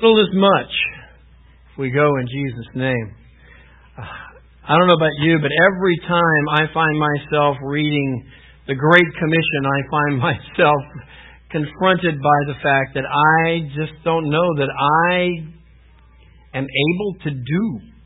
little as much if we go in Jesus' name. I don't know about you, but every time I find myself reading the Great Commission, I find myself confronted by the fact that I just don't know that I am able to do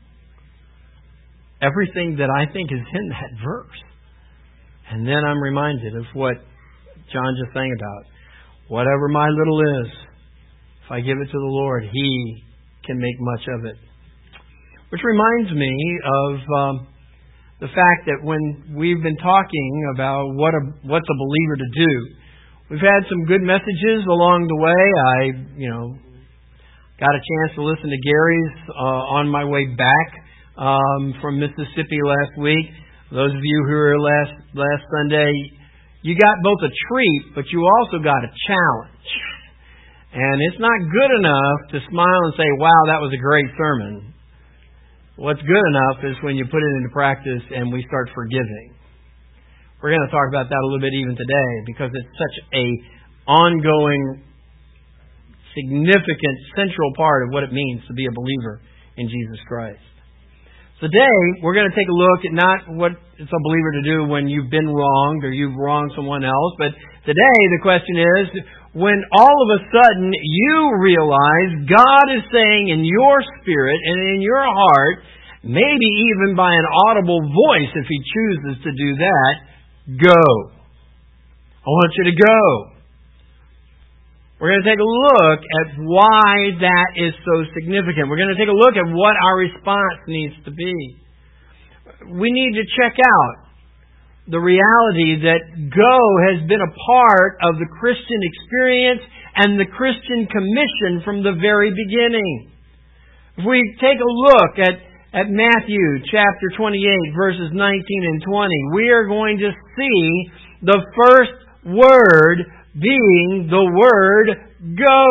everything that I think is in that verse. And then I'm reminded of what John just sang about. Whatever my little is, if I give it to the Lord, He can make much of it. Which reminds me of the fact that when we've been talking about what's a believer to do, we've had some good messages along the way. I got a chance to listen to Gary's on my way back from Mississippi last week. Those of you who were last Sunday, you got both a treat, but you also got a challenge. And it's not good enough to smile and say, wow, that was a great sermon. What's good enough is when you put it into practice and we start forgiving. We're going to talk about that a little bit even today because it's such a ongoing, significant, central part of what it means to be a believer in Jesus Christ. Today, we're going to take a look at not what it's a believer to do when you've been wronged or you've wronged someone else, but today the question is, when all of a sudden you realize God is saying in your spirit and in your heart, maybe even by an audible voice if He chooses to do that, go. I want you to go. We're going to take a look at why that is so significant. We're going to take a look at what our response needs to be. We need to check out the reality that go has been a part of the Christian experience and the Christian commission from the very beginning. If we take a look at Matthew chapter 28, verses 19 and 20, we are going to see the first word being the word go.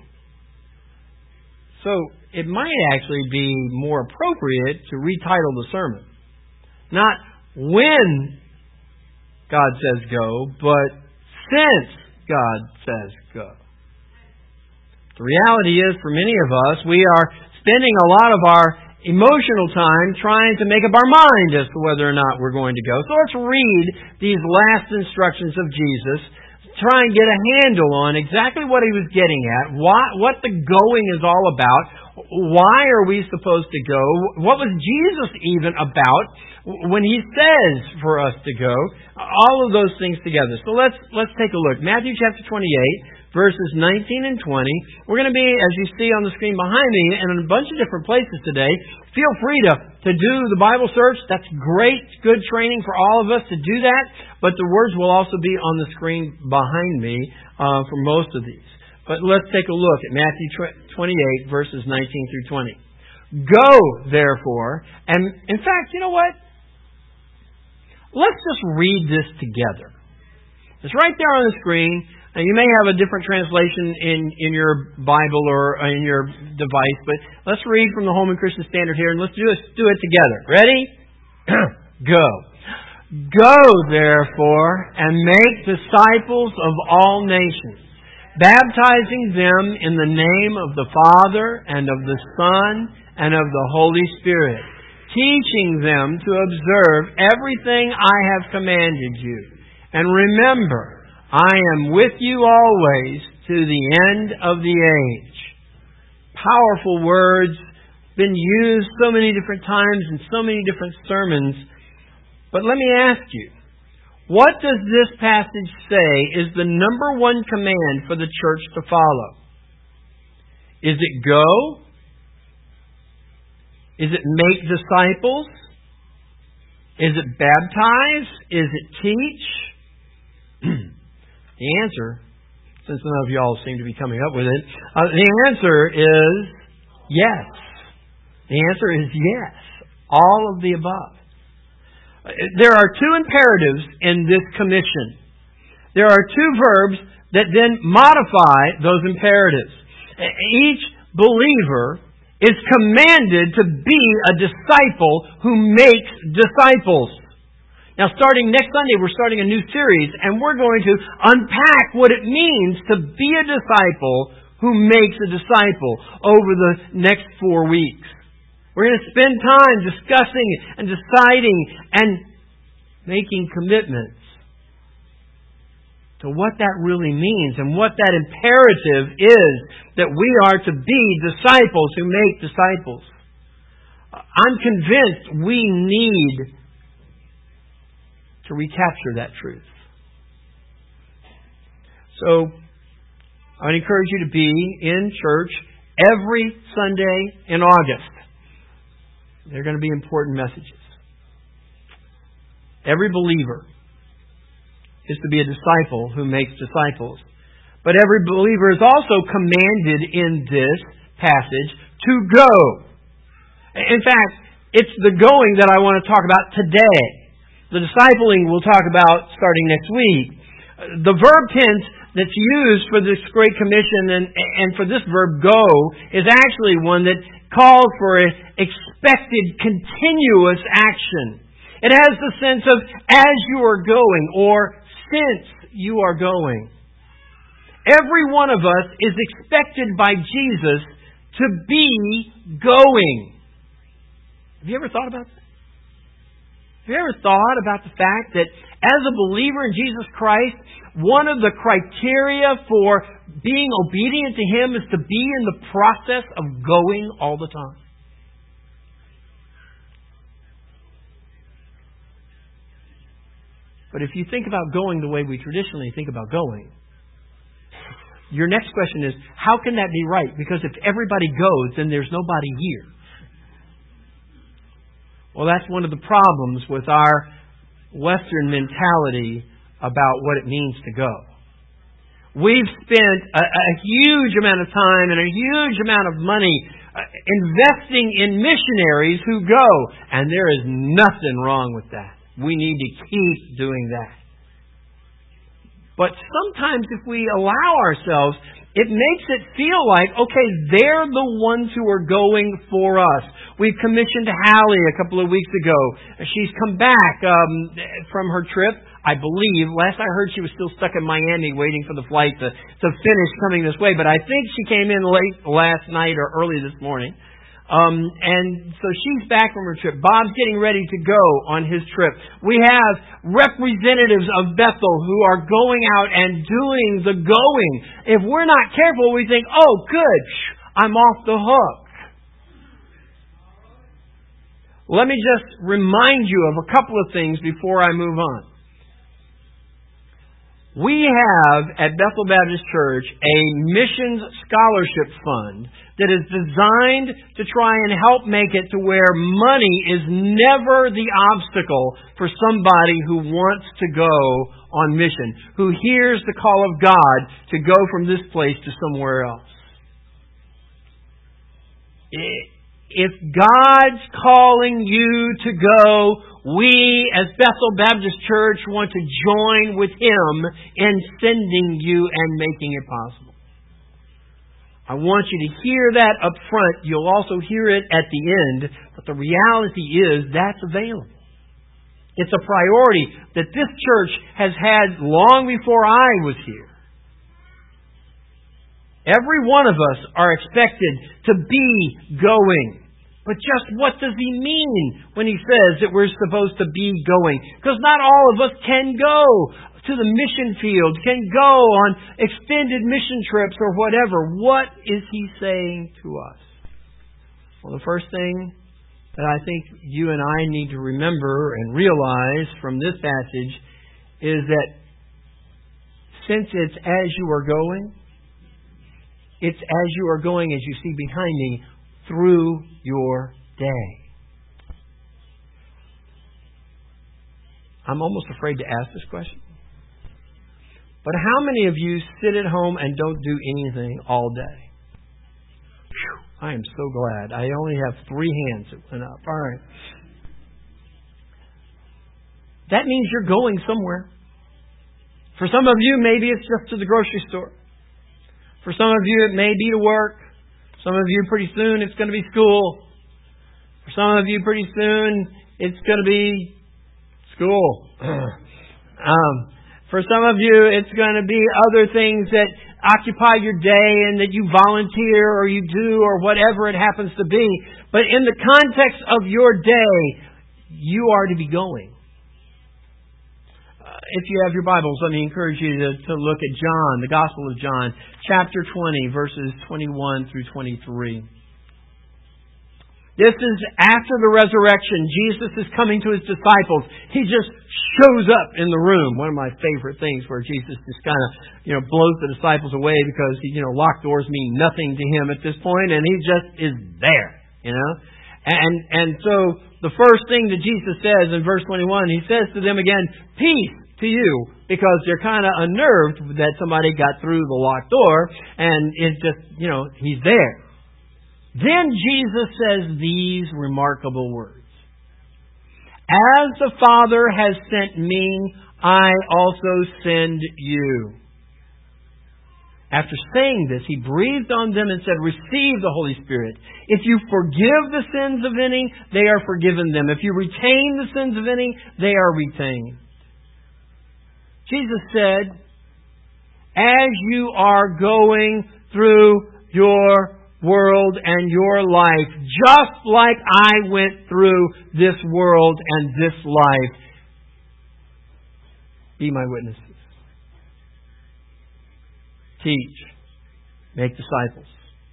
So it might actually be more appropriate to retitle the sermon. Not when God says go, but since God says go. The reality is, for many of us, we are spending a lot of our emotional time trying to make up our mind as to whether or not we're going to go. So let's read these last instructions of Jesus, try and get a handle on exactly what He was getting at, what the going is all about, why are we supposed to go, what was Jesus even about when He says for us to go, all of those things together. So let's take a look. Matthew chapter 28, verses 19 and 20. We're going to be, as you see on the screen behind me, in a bunch of different places today. Feel free to do the Bible search. That's great, good training for all of us to do that. But the words will also be on the screen behind me for most of these. But let's take a look at Matthew 28, verses 19 through 20. Go, therefore, and in fact, you know what? Let's just read this together. It's right there on the screen. Now, you may have a different translation in your Bible or in your device, but let's read from the Holman Christian Standard here, and let's do it together. Ready? Go. Go, therefore, and make disciples of all nations, baptizing them in the name of the Father and of the Son and of the Holy Spirit, teaching them to observe everything I have commanded you. And remember, I am with you always to the end of the age. Powerful words, been used so many different times in so many different sermons. But let me ask you, what does this passage say is the number one command for the church to follow? Is it go? Is it make disciples? Is it baptize? Is it teach? The answer, since none of you all seem to be coming up with it, the answer is yes. The answer is yes. All of the above. There are two imperatives in this commission. There are two verbs that then modify those imperatives. Each believer is commanded to be a disciple who makes disciples. Now, starting next Sunday, we're starting a new series, and we're going to unpack what it means to be a disciple who makes a disciple over the next 4 weeks. We're going to spend time discussing and deciding and making commitments to what that really means and what that imperative is that we are to be disciples who make disciples. I'm convinced we need to recapture that truth. So, I would encourage you to be in church every Sunday in August. They're going to be important messages. Every believer is to be a disciple who makes disciples. But every believer is also commanded in this passage to go. In fact, it's the going that I want to talk about today. The discipling we'll talk about starting next week. The verb tense that's used for this Great Commission and for this verb go is actually one that calls for an expected continuous action. It has the sense of as you are going or since you are going. Every one of us is expected by Jesus to be going. Have you ever thought about that? Have you ever thought about the fact that as a believer in Jesus Christ, one of the criteria for being obedient to Him is to be in the process of going all the time? But if you think about going the way we traditionally think about going, your next question is, how can that be right? Because if everybody goes, then there's nobody here. Well, that's one of the problems with our Western mentality about what it means to go. We've spent a huge amount of time and a huge amount of money investing in missionaries who go, and there is nothing wrong with that. We need to keep doing that. But sometimes if we allow ourselves, it makes it feel like, okay, they're the ones who are going for us. We've commissioned Hallie a couple of weeks ago. She's come back from her trip, I believe. Last I heard, she was still stuck in Miami waiting for the flight to finish coming this way. But I think she came in late last night or early this morning. And so she's back from her trip. Bob's getting ready to go on his trip. We have representatives of Bethel who are going out and doing the going. If we're not careful, we think, oh, good, I'm off the hook. Let me just remind you of a couple of things before I move on. We have at Bethel Baptist Church a missions scholarship fund that is designed to try and help make it to where money is never the obstacle for somebody who wants to go on mission, who hears the call of God to go from this place to somewhere else. If God's calling you to go, we as Bethel Baptist Church want to join with Him in sending you and making it possible. I want you to hear that up front. You'll also hear it at the end. But the reality is that's available. It's a priority that this church has had long before I was here. Every one of us are expected to be going. But just what does He mean when He says that we're supposed to be going? Because not all of us can go to the mission field, can go on extended mission trips or whatever. What is He saying to us? Well, the first thing that I think you and I need to remember and realize from this passage is that since it's as you are going, it's as you are going, as you see behind me, through your day. I'm almost afraid to ask this question. But how many of you sit at home and don't do anything all day? Whew, I am so glad. I only have 3 hands that went up. All right. That means you're going somewhere. For some of you, maybe it's just to the grocery store. For some of you, it may be to work. Some of you, pretty soon, it's going to be school. For some of you, pretty soon, it's going to be school. For some of you, it's going to be other things that occupy your day and that you volunteer or you do or whatever it happens to be. But in the context of your day, you are to be going. If you have your Bibles, let me encourage you to look at John, the Gospel of John, chapter 20, verses 21 through 23. This is after the resurrection. Jesus is coming to His disciples. He just shows up in the room. One of my favorite things where Jesus just kind of, blows the disciples away because, locked doors mean nothing to Him at this point, and He just is there, And so the first thing that Jesus says in verse 21, He says to them again, peace to you, because they're kind of unnerved that somebody got through the locked door, and it's just, He's there. Then Jesus says these remarkable words. As the Father has sent me, I also send you. After saying this, He breathed on them and said, receive the Holy Spirit. If you forgive the sins of any, they are forgiven them. If you retain the sins of any, they are retained. Jesus said, as you are going through your world and your life, just like I went through this world and this life, be my witnesses. Teach. Make disciples.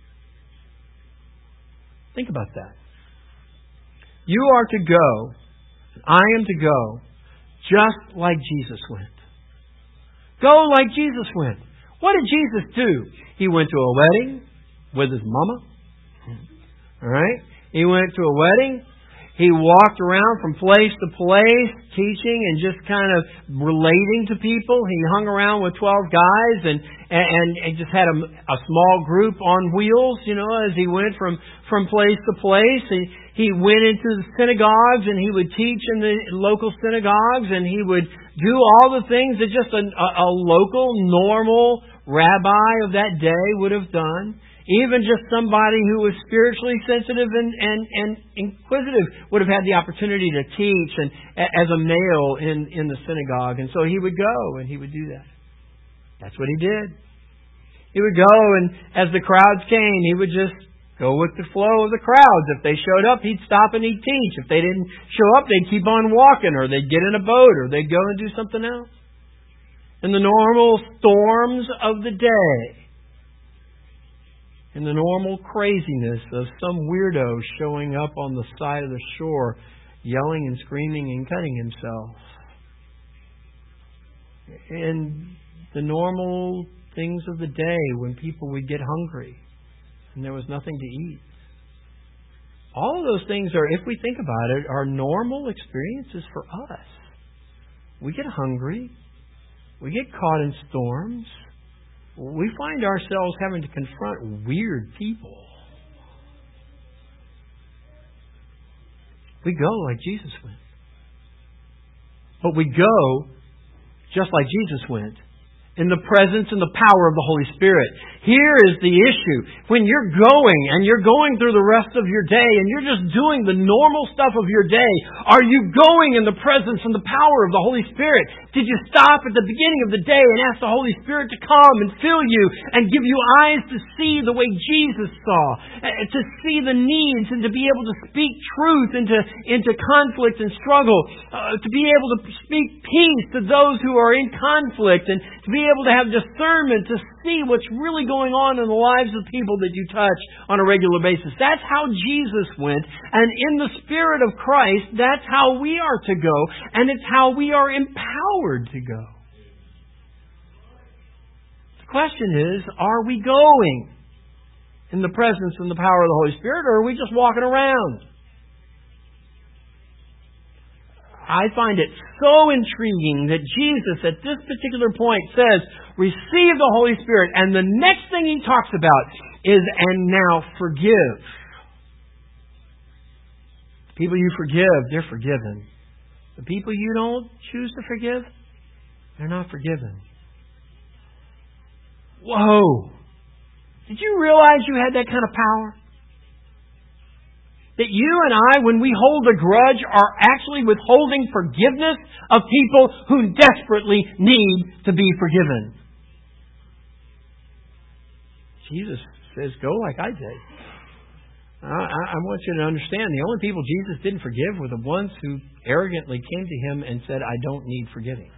Think about that. You are to go, I am to go, just like Jesus went. Go like Jesus went. What did Jesus do? He went to a wedding with His mama. All right? He went to a wedding. He walked around from place to place, teaching and just kind of relating to people. He hung around with 12 guys and just had a small group on wheels, as he went from place to place. He went into the synagogues and he would teach in the local synagogues, and he would do all the things that just a local, normal rabbi of that day would have done. Even just somebody who was spiritually sensitive and inquisitive would have had the opportunity to teach and as a male in the synagogue. And so he would go and he would do that. That's what he did. He would go, and as the crowds came, he would just go with the flow of the crowds. If they showed up, he'd stop and he'd teach. If they didn't show up, they'd keep on walking, or they'd get in a boat, or they'd go and do something else. In the normal storms of the day, in the normal craziness of some weirdo showing up on the side of the shore, yelling and screaming and cutting himself. In the normal things of the day when people would get hungry and there was nothing to eat. All of those things are, if we think about it, are normal experiences for us. We get hungry. We get caught in storms. We find ourselves having to confront weird people. We go like Jesus went. But we go just like Jesus went, in the presence and the power of the Holy Spirit. Here is the issue. When you're going and you're going through the rest of your day and you're just doing the normal stuff of your day, are you going in the presence and the power of the Holy Spirit? Did you stop at the beginning of the day and ask the Holy Spirit to come and fill you and give you eyes to see the way Jesus saw, to see the needs and to be able to speak truth into conflict and struggle, to be able to speak peace to those who are in conflict, and to be able to have discernment to see what's really going on in the lives of people that you touch on a regular basis. That's how Jesus went, and in the Spirit of Christ, that's how we are to go, and it's how we are empowered to go. The question is, are we going in the presence and the power of the Holy Spirit, or are we just walking around? I find it so intriguing that Jesus at this particular point says, receive the Holy Spirit. And the next thing He talks about is, and now forgive. The people you forgive, they're forgiven. The people you don't choose to forgive, they're not forgiven. Whoa! Did you realize you had that kind of power? That you and I, when we hold a grudge, are actually withholding forgiveness of people who desperately need to be forgiven. Jesus says, go like I did. I want you to understand, the only people Jesus didn't forgive were the ones who arrogantly came to Him and said, I don't need forgiving.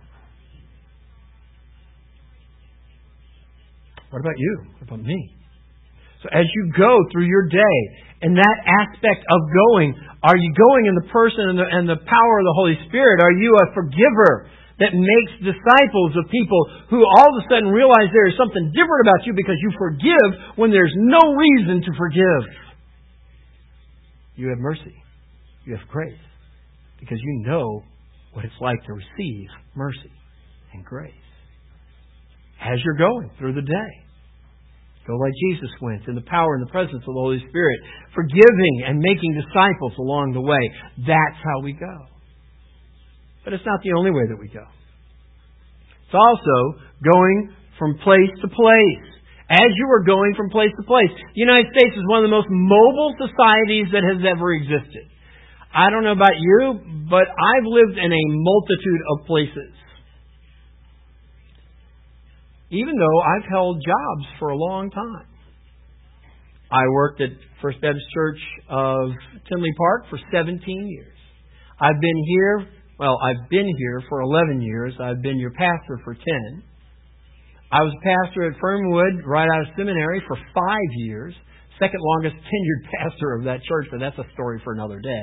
What about you? What about me? So as you go through your day, in that aspect of going, are you going in the person and the power of the Holy Spirit? Are you a forgiver that makes disciples of people who all of a sudden realize there is something different about you because you forgive when there's no reason to forgive? You have mercy. You have grace. Because you know what it's like to receive mercy and grace. As you're going through the day, go like Jesus went in the power and the presence of the Holy Spirit, forgiving and making disciples along the way. That's how we go. But it's not the only way that we go. It's also going from place to place. As you are going from place to place. The United States is one of the most mobile societies that has ever existed. I don't know about you, but I've lived in a multitude of places. Even though I've held jobs for a long time. I worked at First Baptist Church of Tinley Park for 17 years. I've been here for 11 years. I've been your pastor for 10. I was pastor at Fernwood right out of seminary for 5 years. Second longest tenured pastor of that church, but that's a story for another day.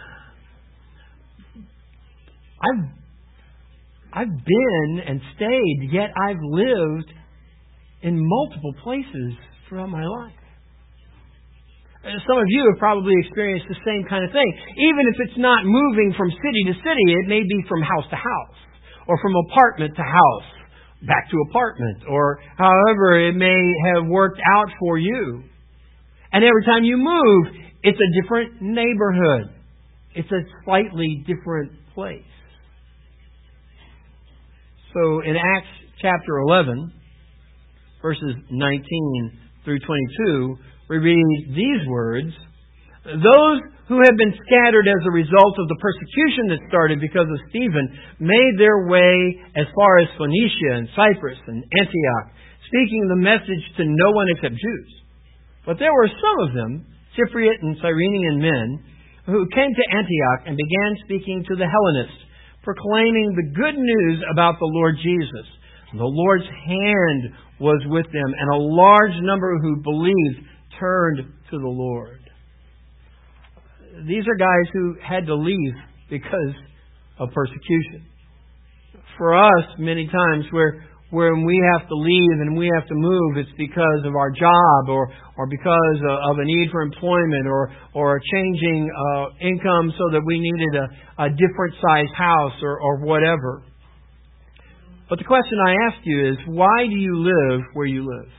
I've been and stayed, yet I've lived in multiple places throughout my life. Some of you have probably experienced the same kind of thing. Even if it's not moving from city to city, it may be from house to house, or from apartment to house, back to apartment, or however it may have worked out for you. And every time you move, it's a different neighborhood. It's a slightly different place. So in Acts chapter 11, verses 19 through 22, we read these words: those who have been scattered as a result of the persecution that started because of Stephen made their way as far as Phoenicia and Cyprus and Antioch, speaking the message to no one except Jews. But there were some of them, Cypriot and Cyrenian men, who came to Antioch and began speaking to the Hellenists, proclaiming the good news about the Lord Jesus. The Lord's hand was with them, and a large number who believed turned to the Lord. These are guys who had to leave because of persecution. For us, many times, when we have to leave and we have to move, it's because of our job or because of a need for employment or a changing income so that we needed a different size house or whatever. But the question I ask you is, why do you live where you live?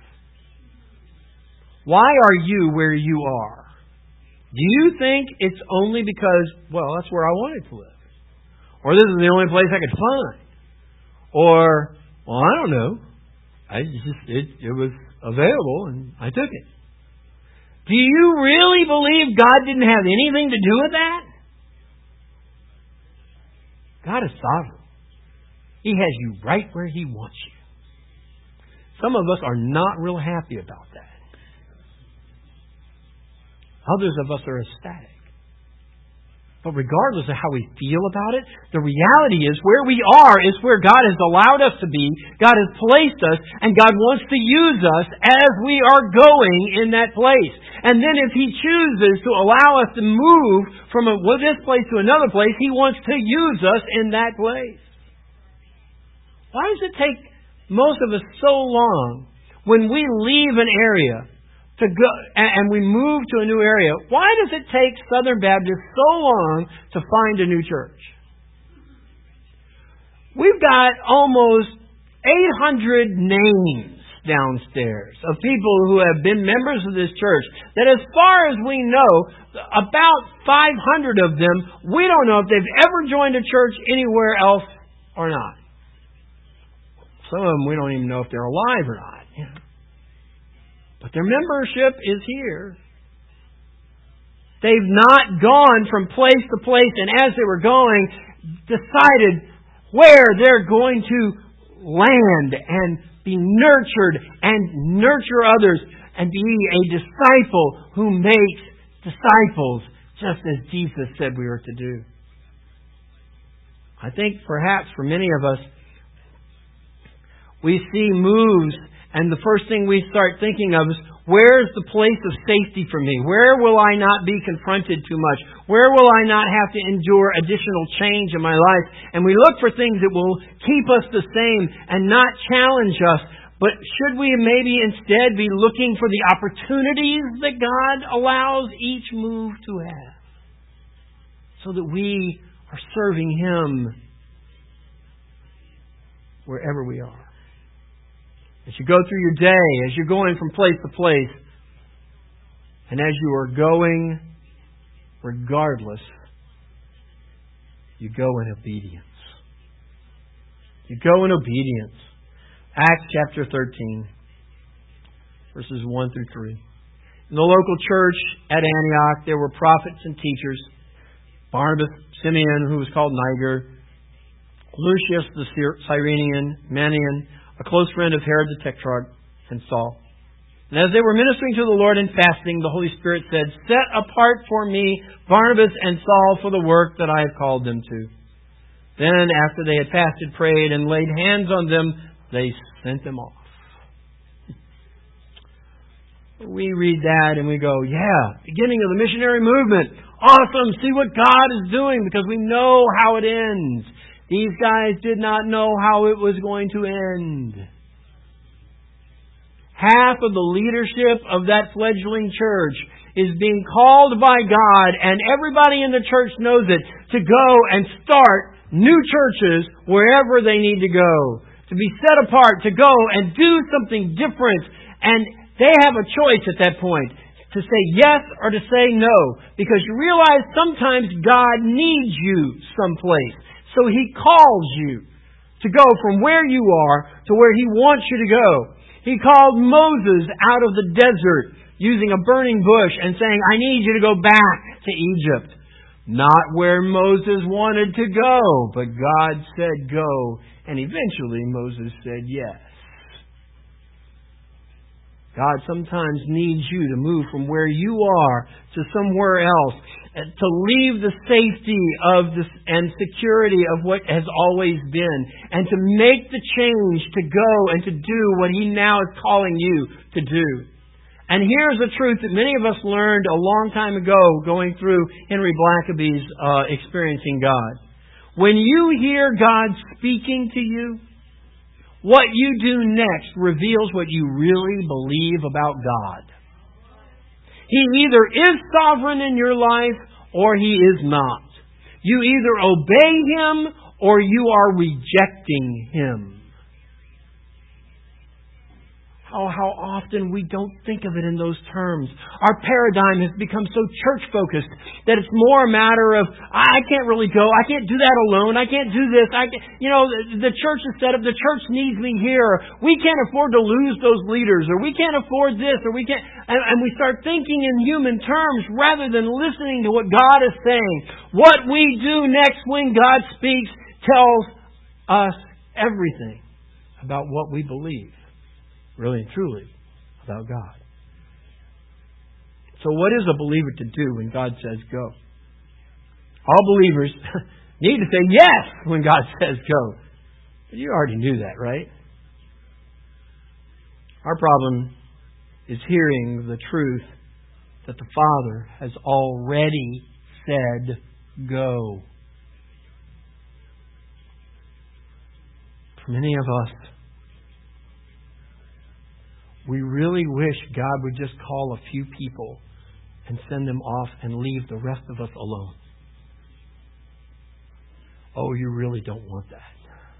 Why are you where you are? Do you think it's only because, well, that's where I wanted to live? Or this is the only place I could find? Or, well, I don't know. It was available and I took it. Do you really believe God didn't have anything to do with that? God is sovereign. He has you right where He wants you. Some of us are not real happy about that. Others of us are ecstatic. But regardless of how we feel about it, the reality is where we are is where God has allowed us to be. God has placed us, and God wants to use us as we are going in that place. And then if He chooses to allow us to move from this place to another place, He wants to use us in that place. Why does it take most of us so long when we leave an area to go and we move to a new area? Why does it take Southern Baptists so long to find a new church? We've got almost 800 names downstairs of people who have been members of this church that, as far as we know, about 500 of them, we don't know if they've ever joined a church anywhere else or not. Some of them we don't even know if they're alive or not. But their membership is here. They've not gone from place to place, and as they were going, decided where they're going to land and be nurtured and nurture others and be a disciple who makes disciples, just as Jesus said we were to do. I think perhaps for many of us, we see moves, and the first thing we start thinking of is, where's the place of safety for me? Where will I not be confronted too much? Where will I not have to endure additional change in my life? And we look for things that will keep us the same and not challenge us. But should we maybe instead be looking for the opportunities that God allows each move to have, so that we are serving Him wherever we are? As you go through your day, as you're going from place to place, and as you are going, regardless, you go in obedience. You go in obedience. Acts chapter 13, verses 1 through 3. In the local church at Antioch, there were prophets and teachers. Barnabas, Simeon, who was called Niger, Lucius the Cyrenian, Manaen, a close friend of Herod the Tetrarch, and Saul. And as they were ministering to the Lord and fasting, the Holy Spirit said, "Set apart for me Barnabas and Saul for the work that I have called them to." Then, after they had fasted, prayed, and laid hands on them, they sent them off. We read that and we go, yeah, beginning of the missionary movement. Awesome, see what God is doing, because we know how it ends. These guys did not know how it was going to end. Half of the leadership of that fledgling church is being called by God, and everybody in the church knows it, to go and start new churches wherever they need to go. To be set apart, to go and do something different. And they have a choice at that point, to say yes or to say no. Because you realize sometimes God needs you someplace. So He calls you to go from where you are to where He wants you to go. He called Moses out of the desert using a burning bush and saying, "I need you to go back to Egypt." Not where Moses wanted to go, but God said go. And eventually Moses said yes. God sometimes needs you to move from where you are to somewhere else, to leave the safety of this and security of what has always been, and to make the change to go and to do what He now is calling you to do. And here's a truth that many of us learned a long time ago going through Henry Blackaby's Experiencing God. When you hear God speaking to you, what you do next reveals what you really believe about God. He either is sovereign in your life or He is not. You either obey Him or you are rejecting Him. Oh, how often we don't think of it in those terms. Our paradigm has become so church-focused that it's more a matter of, I can't really go, I can't do that alone, I can't do this, the church is set up, the church needs me here, we can't afford to lose those leaders, or we can't afford this, or we can't, and we start thinking in human terms rather than listening to what God is saying. What we do next when God speaks tells us everything about what we believe. Really and truly, about God. So what is a believer to do when God says go? All believers need to say yes when God says go. But you already knew that, right? Our problem is hearing the truth that the Father has already said go. For many of us, we really wish God would just call a few people and send them off and leave the rest of us alone. Oh, you really don't want that.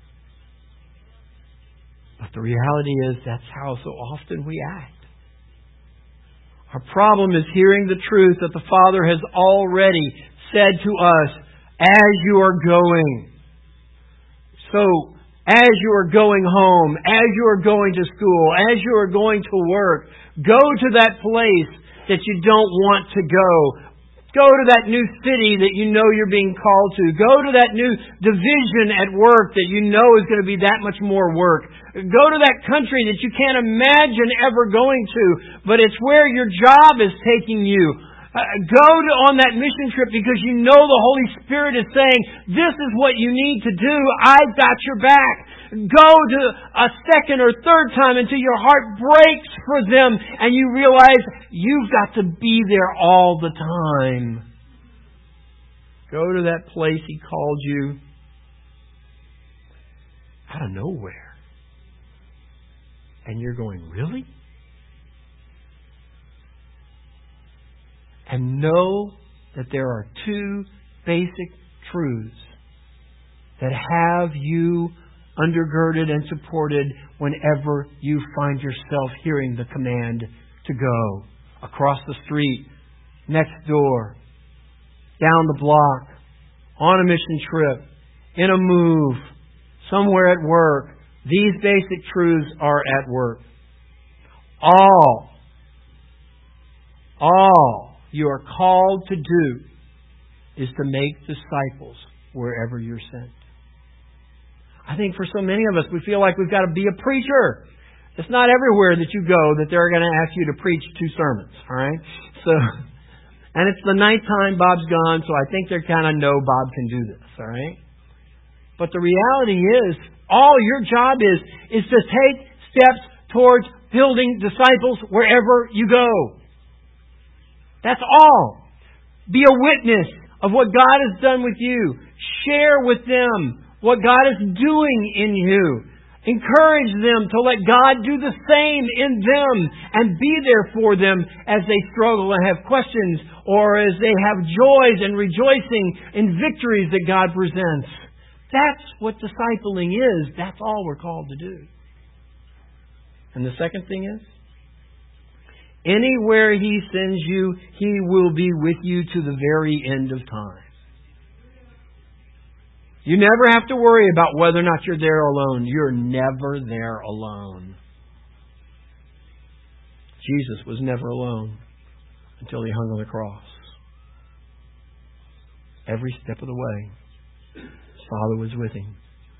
But the reality is that's how so often we act. Our problem is hearing the truth that the Father has already said to us as you are going. So, as you are going home, as you are going to school, as you are going to work, go to that place that you don't want to go. Go to that new city that you know you're being called to. Go to that new division at work that you know is going to be that much more work. Go to that country that you can't imagine ever going to, but it's where your job is taking you. Go on that mission trip because you know the Holy Spirit is saying, this is what you need to do. I've got your back. Go to a second or third time until your heart breaks for them and you realize you've got to be there all the time. Go to that place He called you out of nowhere. And you're going, really? And know that there are two basic truths that have you undergirded and supported whenever you find yourself hearing the command to go. Across the street, next door, down the block, on a mission trip, in a move, somewhere at work. These basic truths are at work. All you are called to do is to make disciples wherever you're sent. I think for so many of us, we feel like we've got to be a preacher. It's not everywhere that you go that they're going to ask you to preach 2 sermons. All right? So, and it's the nighttime, Bob's gone, so I think they kind of know Bob can do this. All right? But the reality is, all your job is to take steps towards building disciples wherever you go. That's all. Be a witness of what God has done with you. Share with them what God is doing in you. Encourage them to let God do the same in them and be there for them as they struggle and have questions or as they have joys and rejoicing in victories that God presents. That's what discipling is. That's all we're called to do. And the second thing is, anywhere He sends you, He will be with you to the very end of time. You never have to worry about whether or not you're there alone. You're never there alone. Jesus was never alone until He hung on the cross. Every step of the way, His Father was with Him.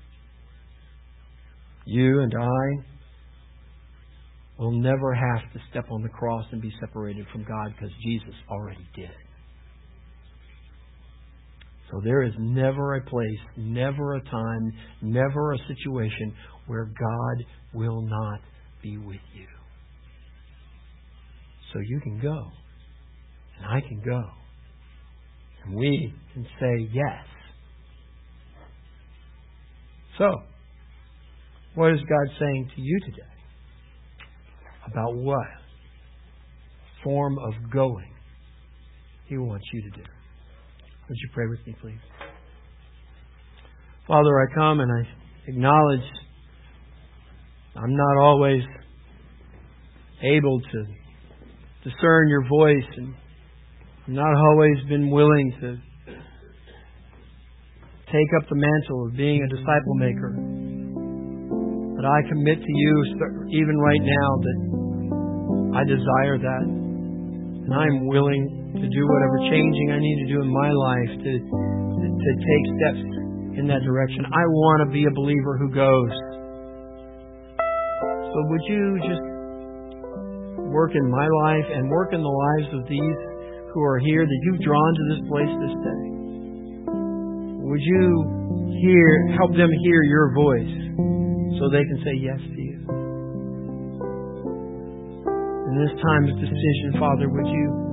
You and I will never have to step on the cross and be separated from God because Jesus already did. So there is never a place, never a time, never a situation where God will not be with you. So you can go. And I can go. And we can say yes. So, what is God saying to you today? About what form of going He wants you to do. Would you pray with me, please? Father, I come and I acknowledge I'm not always able to discern your voice, and I've not always been willing to take up the mantle of being a disciple maker. But I commit to you, even right now, that I desire that. And I'm willing to do whatever changing I need to do in my life to take steps in that direction. I want to be a believer who goes. So would you just work in my life and work in the lives of these who are here that you've drawn to this place this day? Would you help them hear your voice so they can say yes to you? In this time of decision, Father, would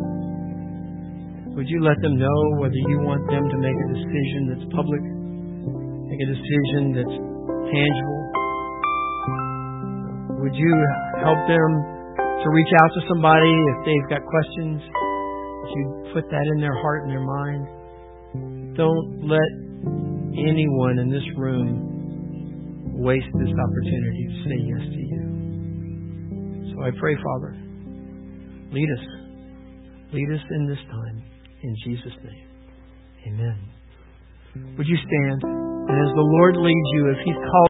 you let them know whether you want them to make a decision that's public, make a decision that's tangible? Would you help them to reach out to somebody if they've got questions? Would you put that in their heart and their mind? Don't let anyone in this room waste this opportunity to say yes to you. So I pray, Father, lead us. Lead us in this time. In Jesus' name. Amen. Would you stand? And as the Lord leads you, if He's called